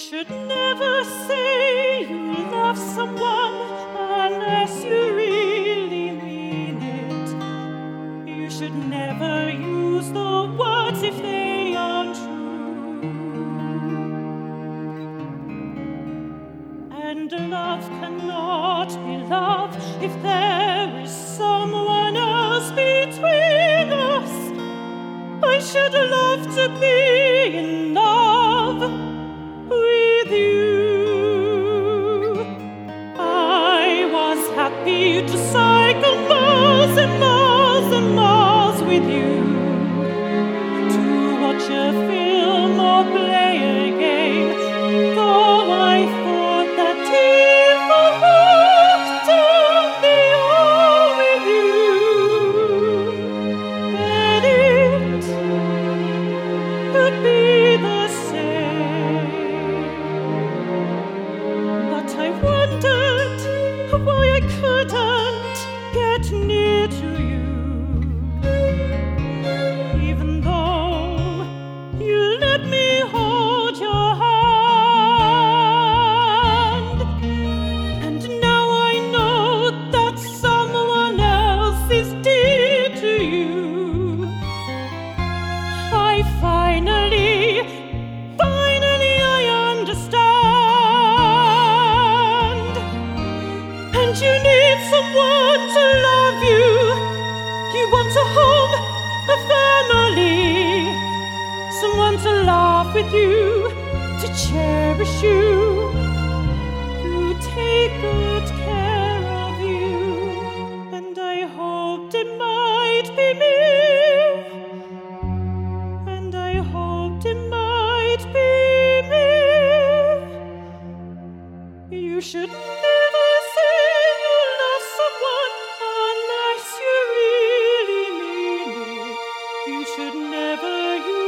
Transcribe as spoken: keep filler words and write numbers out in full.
should never say you love someone unless you really mean it. You should never use the words if they aren't true. And love cannot be love if there is someone else between us. I should love to be in love with you. I was happy to cycle miles and miles and miles with you, to watch a film or play a game, though I thought that if I walked down the aisle with you, that it could be the same. But I wondered why I couldn't get near to you, even though you let me hold your hand. And now I know that someone else is dear to you. I finally, finally I understand. And you need someone to love you. You want a home, a family, someone to laugh with you, to cherish you, to take good care of you. And I hoped it might be me. And I hoped it might be me. You should never say you love someone unless you really mean it. You should never use